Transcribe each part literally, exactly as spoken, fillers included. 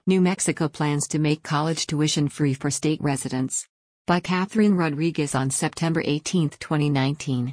New Mexico plans to make college tuition free for state residents. By Catherine Rodriguez on September eighteenth, twenty nineteen.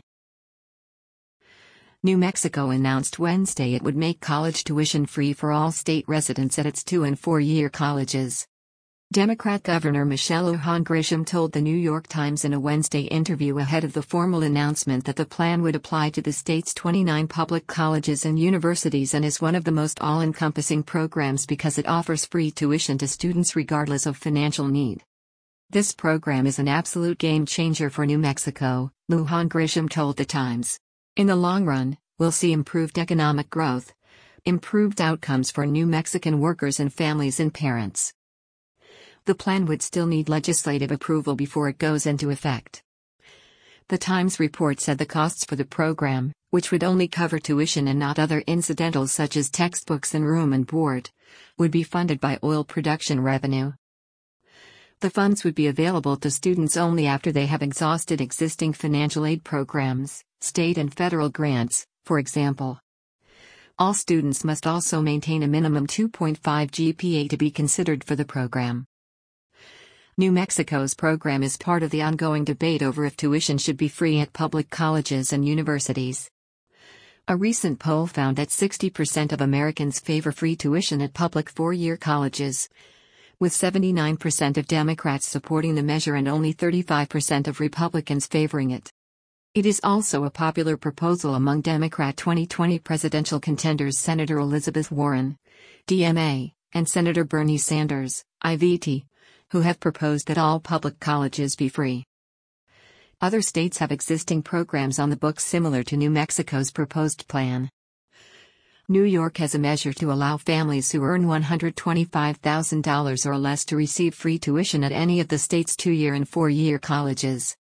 New Mexico announced Wednesday it would make college tuition free for all state residents at its two- and four-year colleges. Democrat Governor Michelle Lujan Grisham told the New York Times in a Wednesday interview ahead of the formal announcement that the plan would apply to the state's twenty-nine public colleges and universities and is one of the most all-encompassing programs because it offers free tuition to students regardless of financial need. This program is an absolute game changer for New Mexico, Lujan Grisham told the Times. In the long run, we'll see improved economic growth, improved outcomes for New Mexican workers and families and parents. The plan would still need legislative approval before it goes into effect. The Times report said the costs for the program, which would only cover tuition and not other incidentals such as textbooks and room and board, would be funded by oil production revenue. The funds would be available to students only after they have exhausted existing financial aid programs, state and federal grants, for example. All students must also maintain a minimum two point five G P A to be considered for the program. New Mexico's program is part of the ongoing debate over if tuition should be free at public colleges and universities. A recent poll found that sixty percent of Americans favor free tuition at public four-year colleges, with seventy-nine percent of Democrats supporting the measure and only thirty-five percent of Republicans favoring it. It is also a popular proposal among Democrat twenty twenty presidential contenders Senator Elizabeth Warren, D M A, and Senator Bernie Sanders, I V T, who have proposed that all public colleges be free. Other states have existing programs on the books similar to New Mexico's proposed plan. New York has a measure to allow families who earn one hundred twenty-five thousand dollars or less to receive free tuition at any of the state's two-year and four-year colleges.